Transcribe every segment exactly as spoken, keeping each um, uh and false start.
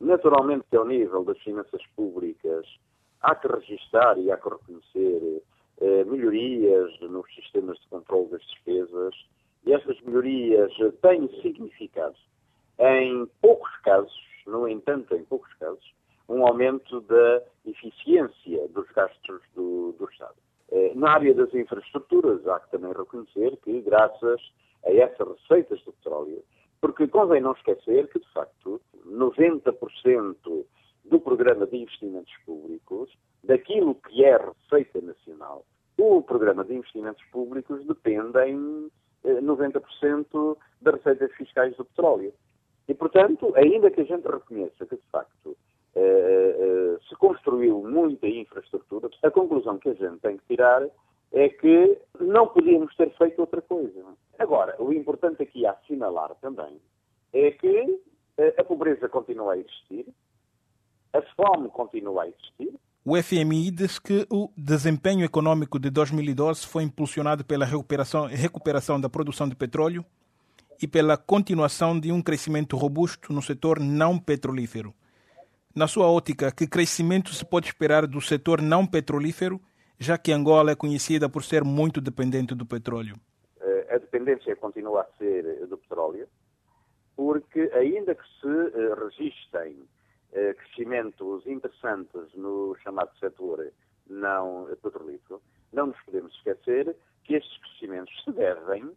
Naturalmente que ao nível das finanças públicas há que registar e há que reconhecer eh, melhorias nos sistemas de controle das despesas, e essas melhorias têm significado, em poucos casos, no entanto, em poucos casos, um aumento da eficiência dos gastos do, do Estado. Eh, na área das infraestruturas, há que também reconhecer que, graças a essas receitas do petróleo, porque convém não esquecer que, de facto, noventa por cento do programa de investimentos públicos, daquilo que é receita nacional, o programa de investimentos públicos depende em eh, noventa por cento das receitas fiscais do petróleo. E, portanto, ainda que a gente reconheça que, de facto, eh, eh, se construiu muita infraestrutura, a conclusão que a gente tem que tirar é que não podíamos ter feito outra coisa. Agora, o importante aqui a assinalar também é que eh, a pobreza continua a existir, a fome continua a existir. O F M I diz que o desempenho econômico de dois mil e doze foi impulsionado pela recuperação, recuperação da produção de petróleo e pela continuação de um crescimento robusto no setor não petrolífero. Na sua ótica, que crescimento se pode esperar do setor não petrolífero, já que Angola é conhecida por ser muito dependente do petróleo? A dependência continua a ser do petróleo, porque ainda que se registrem crescimentos interessantes no chamado setor não petrolífero, não nos podemos esquecer que estes crescimentos se devem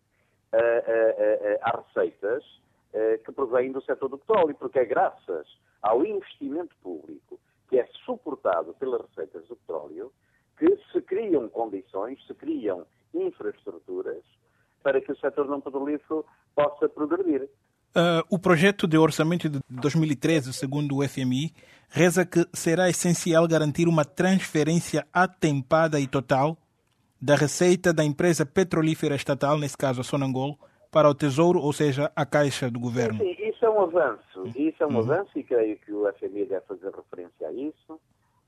às receitas que provêm do setor do petróleo, porque é graças ao investimento público que é suportado pelas receitas do petróleo que se criam condições, se criam infraestruturas para que o setor não petrolífero possa progredir. Uh, o projeto de orçamento de dois mil e treze, segundo o F M I, reza que será essencial garantir uma transferência atempada e total da receita da empresa petrolífera estatal, nesse caso a Sonangol, para o Tesouro, ou seja, a Caixa do Governo. Sim, isso é um avanço. Isso é um uhum. avanço e creio que o F M I deve fazer referência a isso,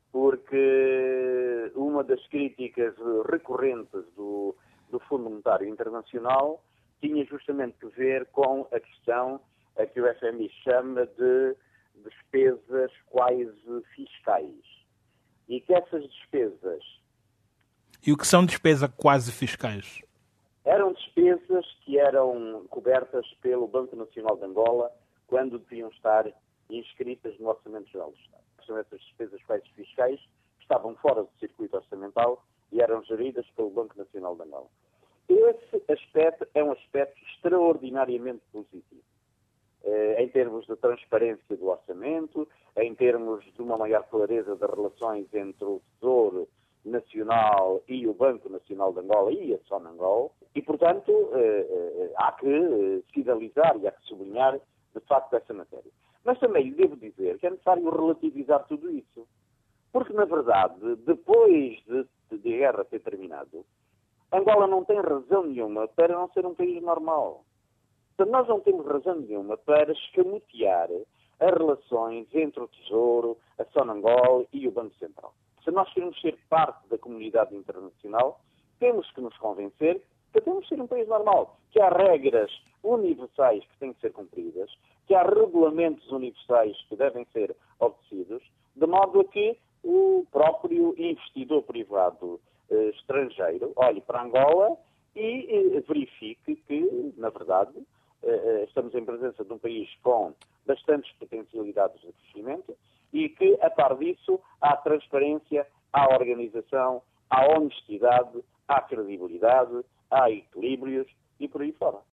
porque uma das críticas recorrentes do, do Fundo Monetário Internacional tinha justamente que ver com a questão a que o F M I chama de despesas quase fiscais. E que essas despesas... E o que são despesas quase fiscais? Eram despesas que eram cobertas pelo Banco Nacional de Angola quando deviam estar inscritas no Orçamento Geral do Estado. São essas despesas quase fiscais que estavam fora do circuito orçamental e eram geridas pelo Banco Nacional de Angola. Esse aspecto é um aspecto extraordinariamente positivo, eh, em termos de transparência do orçamento, em termos de uma maior clareza das relações entre o Tesouro Nacional e o Banco Nacional de Angola e a Sonangol, e, portanto, eh, eh, há que sinalizar e há que sublinhar, de facto, essa matéria. Mas também lhe devo dizer que é necessário relativizar tudo isso, porque, na verdade, depois de, de a guerra ter terminado, Angola não tem razão nenhuma para não ser um país normal. Então, nós não temos razão nenhuma para escamotear as relações entre o Tesouro, a Sonangol e o Banco Central. Se nós queremos ser parte da comunidade internacional, temos que nos convencer que temos de ser um país normal, que há regras universais que têm que ser cumpridas, que há regulamentos universais que devem ser obedecidos, de modo a que o próprio investidor privado eh, estrangeiro olhe para Angola e eh, verifique que, na verdade, eh, estamos em presença de um país com bastantes potencialidades de crescimento e que, a par disso, há transparência, há organização, há honestidade, há credibilidade, há equilíbrios e por aí fora.